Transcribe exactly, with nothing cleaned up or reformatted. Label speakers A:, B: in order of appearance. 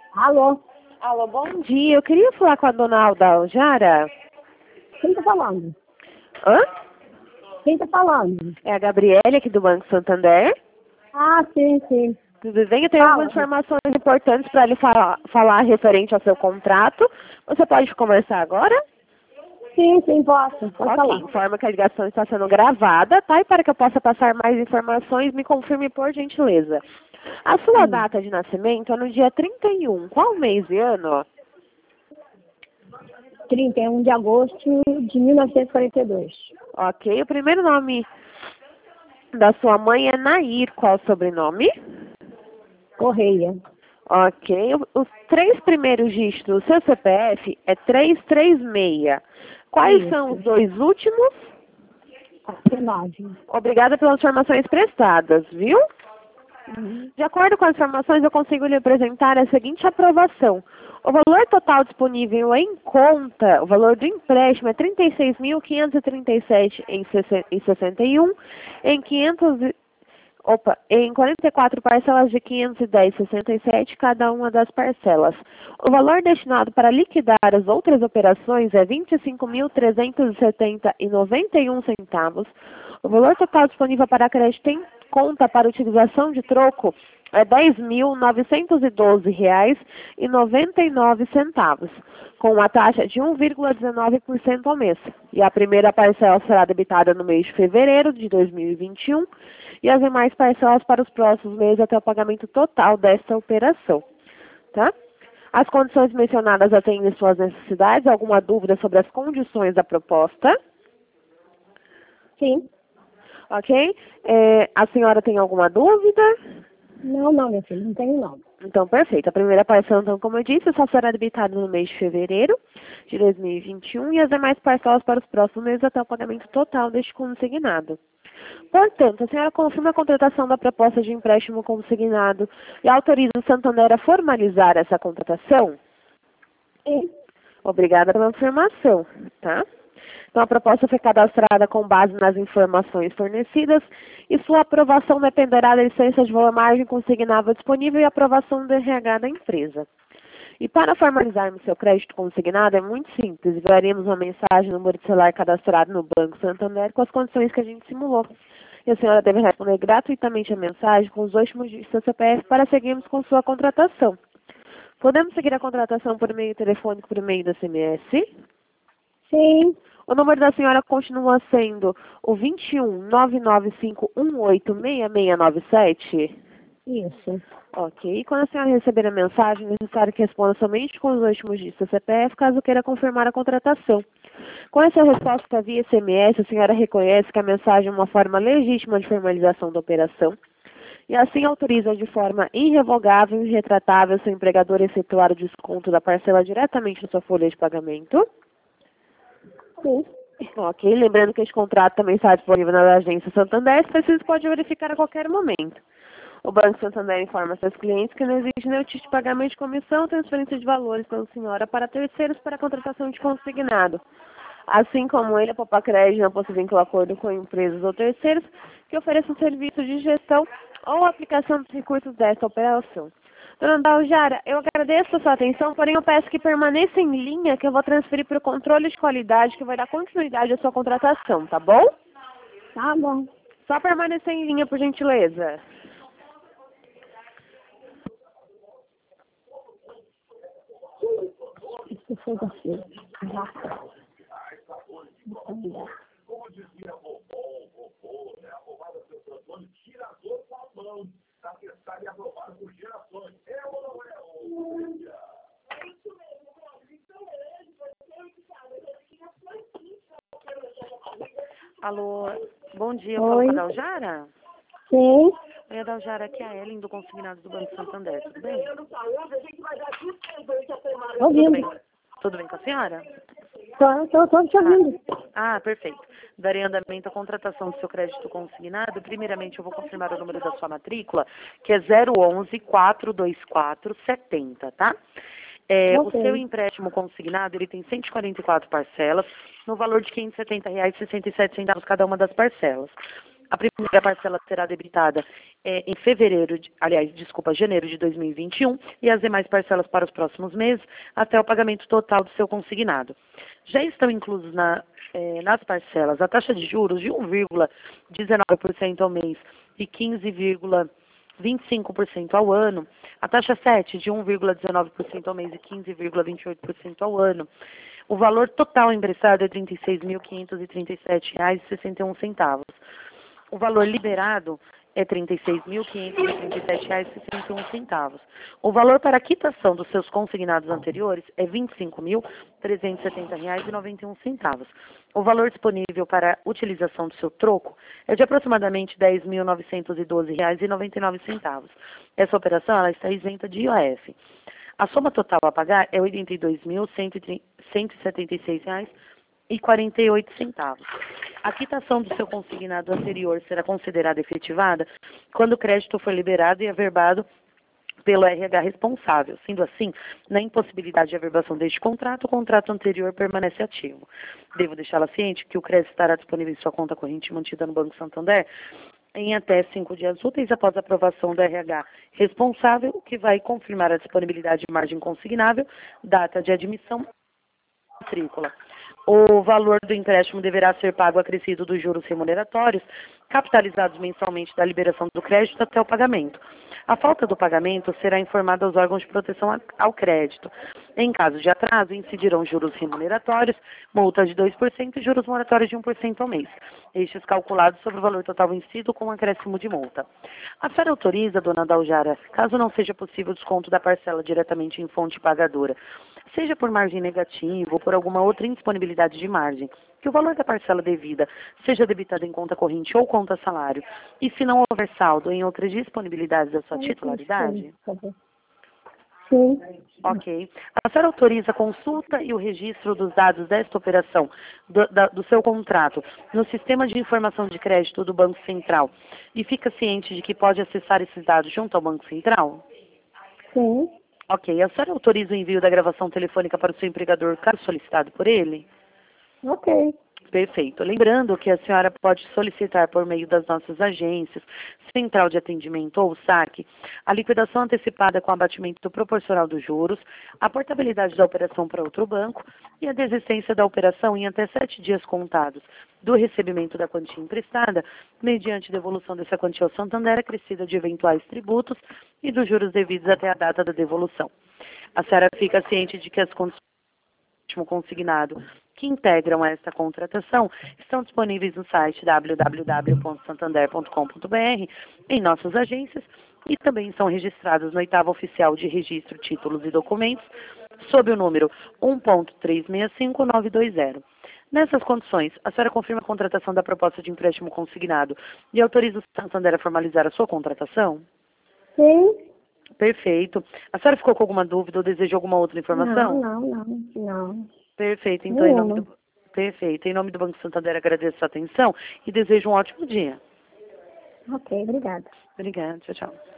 A: Alô?
B: Alô, bom dia. Eu queria falar com a dona Alda Jara.
A: Quem tá falando?
B: Hã?
A: Quem tá falando?
B: É a Gabriele aqui do Banco Santander.
A: Ah, sim, sim.
B: Tudo bem? Eu tenho
A: Fala.
B: algumas informações importantes para lhe falar, falar referente ao seu contrato. Você pode conversar agora?
A: Sim, sim, posso. Pode
B: Ok,
A: falar.
B: informa que a ligação está sendo gravada, tá? E para que eu possa passar mais informações, me confirme por gentileza. A sua
A: Hum.
B: data de nascimento é no dia trinta e um. Qual mês e ano?
A: trinta e um de agosto de mil novecentos e quarenta e dois.
B: Ok, o primeiro nome da sua mãe é Nair. Qual o sobrenome?
A: Correia.
B: Ok, os três primeiros dígitos do seu C P F é trezentos e trinta e seis. Quais
A: Isso.
B: são os dois últimos?
A: nove.
B: Obrigada pelas informações prestadas, viu?
A: Uhum.
B: De acordo com as informações, eu consigo lhe apresentar a seguinte aprovação. O valor total disponível em conta, o valor do empréstimo é trinta e seis mil quinhentos e trinta e sete reais e sessenta e um, em quinhentos e- opa, em quarenta e quatro parcelas de quinhentos e dez reais e sessenta e sete cada uma das parcelas. O valor destinado para liquidar as outras operações é vinte e cinco mil trezentos e setenta reais e noventa e um centavos. O valor total disponível para crédito em conta para utilização de troco é dez mil novecentos e doze reais e noventa e nove centavos, com uma taxa de um vírgula dezenove por cento ao mês. E a primeira parcela será debitada no mês de fevereiro de dois mil e vinte e um e as demais parcelas para os próximos meses até o pagamento total desta operação. Tá? As condições mencionadas atendem suas necessidades. Alguma dúvida sobre as condições da proposta?
A: Sim.
B: Ok? É, a senhora tem alguma dúvida?
A: Não, não, meu filho, não tenho não.
B: Então, perfeito. A primeira parcela, então, como eu disse, só será debitada no mês de fevereiro de dois mil e vinte e um e as demais parcelas para os próximos meses até o pagamento total deste consignado. Portanto, a senhora confirma a contratação da proposta de empréstimo consignado e autoriza o Santander a formalizar essa contratação?
A: Sim.
B: Obrigada pela informação, tá? Então, a proposta foi cadastrada com base nas informações fornecidas e sua aprovação dependerá da licença de valor margem consignável disponível e aprovação do R H da empresa. E para formalizarmos seu crédito consignado é muito simples. Enviaremos uma mensagem no número de celular cadastrado no Banco Santander com as condições que a gente simulou. E a senhora deve responder gratuitamente a mensagem com os últimos dígitos do seu C P F para seguirmos com sua contratação. Podemos seguir a contratação por meio telefônico, por meio do S M S?
A: Sim.
B: O número da senhora continua sendo o vinte e um, nove nove cinco um oito, seis seis nove sete?
A: Isso.
B: Ok. E quando a senhora receber a mensagem, é necessário que responda somente com os últimos dígitos do C P F, caso queira confirmar a contratação. Com essa resposta via S M S, a senhora reconhece que a mensagem é uma forma legítima de formalização da operação e assim autoriza de forma irrevogável e retratável seu empregador a efetuar o desconto da parcela diretamente na sua folha de pagamento?
A: Sim.
B: Ok, lembrando que este contrato também está disponível na agência Santander, se preciso pode verificar a qualquer momento. O Banco Santander informa seus clientes que não existe nenhum tipo de pagamento de comissão ou transferência de valores pela senhora para terceiros para a contratação de consignado. Assim como ele, a Popacred não possui vínculo acordo com empresas ou terceiros que ofereçam serviço de gestão ou aplicação dos recursos desta operação. Dona Daljara, eu agradeço a sua atenção, porém eu peço que permaneça em linha, que eu vou transferir para o controle de qualidade, que vai dar continuidade à sua contratação, tá bom?
A: Tá bom.
B: Só permanecer em linha, por gentileza.
A: Isso foi você. Caraca.
B: Alô, bom dia, eu falo
A: Oi.
B: com a Daljara?
A: Sim.
B: Oi, a Daljara, aqui é a Ellen do Consignado do Banco Santander, tudo bem? Tudo
A: Ouvindo.
B: bem? Tudo bem com a senhora?
A: Tô, tô, tô te ouvindo.
B: Ah, ah, perfeito. Darei andamento à contratação do seu crédito consignado. Primeiramente, eu vou confirmar o número da sua matrícula, que é zero onze, quatrocentos e vinte e quatro, setenta, tá? É,
A: Ok.
B: o seu empréstimo consignado, ele tem cento e quarenta e quatro parcelas, no valor de quinhentos e setenta reais e sessenta e sete centavos cada uma das parcelas.
C: A primeira parcela será debitada é, em fevereiro, de, aliás, desculpa, janeiro de dois mil e vinte e um, e as demais parcelas para os próximos meses, até o pagamento total do seu consignado. Já estão inclusos na, é, nas parcelas a taxa de juros de um vírgula dezenove por cento ao mês e quinze vírgula vinte e cinco por cento ao ano, a taxa sete de um vírgula dezenove por cento ao mês e quinze vírgula vinte e oito por cento ao ano. O valor total emprestado é trinta e seis mil quinhentos e trinta e sete reais e sessenta e um centavos. O valor liberado é trinta e seis mil quinhentos e trinta e sete reais e sessenta e um centavos. O valor para a quitação dos seus consignados anteriores é vinte e cinco mil trezentos e setenta reais e noventa e um centavos. O valor disponível para a utilização do seu troco é de aproximadamente dez mil novecentos e doze reais e noventa e nove centavos. Essa operação ela está isenta de I O F. A soma total a pagar é oitenta e dois mil cento e setenta e seis reais e quarenta e oito centavos. A quitação do seu consignado anterior será considerada efetivada quando o crédito for liberado e averbado pelo R H responsável. Sendo assim, na impossibilidade de averbação deste contrato, o contrato anterior permanece ativo. Devo deixá-la ciente que o crédito estará disponível em sua conta corrente mantida no Banco Santander em até cinco dias úteis após a aprovação do R H responsável, o que vai confirmar a disponibilidade de margem consignável, data de admissão e matrícula. O valor do empréstimo deverá ser pago acrescido dos juros remuneratórios, capitalizados mensalmente da liberação do crédito até o pagamento. A falta do pagamento será informada aos órgãos de proteção ao crédito. Em caso de atraso, incidirão juros remuneratórios, multas de dois por cento e juros moratórios de um por cento ao mês, estes calculados sobre o valor total vencido com acréscimo de multa. A senhora autoriza, dona Daljara, caso não seja possível o desconto da parcela diretamente em fonte pagadora, seja por margem negativa ou por alguma outra indisponibilidade de margem, que o valor da parcela devida seja debitado em conta corrente ou conta salário, e se não houver saldo em outras disponibilidades da sua titularidade?
A: Sim.
C: Ok. A senhora autoriza a consulta e o registro dos dados desta operação, do, da, do seu contrato, no sistema de informação de crédito do Banco Central, e fica ciente de que pode acessar esses dados junto ao Banco Central?
A: Sim.
C: Ok. A senhora autoriza o envio da gravação telefônica para o seu empregador, caso solicitado por ele?
A: Ok.
C: Perfeito. Lembrando que a senhora pode solicitar por meio das nossas agências, Central de Atendimento ou SAC, a liquidação antecipada com abatimento proporcional dos juros, a portabilidade da operação para outro banco e a desistência da operação em até sete dias contados do recebimento da quantia emprestada, mediante devolução dessa quantia ao Santander acrescida de eventuais tributos e dos juros devidos até a data da devolução. A senhora fica ciente de que as condições do consignado que integram esta contratação estão disponíveis no site w w w ponto santander ponto com ponto b r, em nossas agências, e também são registrados no oitavo oficial de registro, títulos e documentos, sob o número um ponto três seis cinco nove dois zero. Nessas condições, a senhora confirma a contratação da proposta de empréstimo consignado e autoriza o Santander a formalizar a sua contratação?
A: Sim.
C: Perfeito. A senhora ficou com alguma dúvida ou deseja alguma outra informação?
A: Não, não, não, não.
C: Perfeito. Então, em nome
A: Nenhuma.
C: do, perfeito. Em nome do Banco Santander, agradeço a sua atenção e desejo um ótimo dia.
A: Ok, obrigada.
C: Obrigada. Tchau, tchau.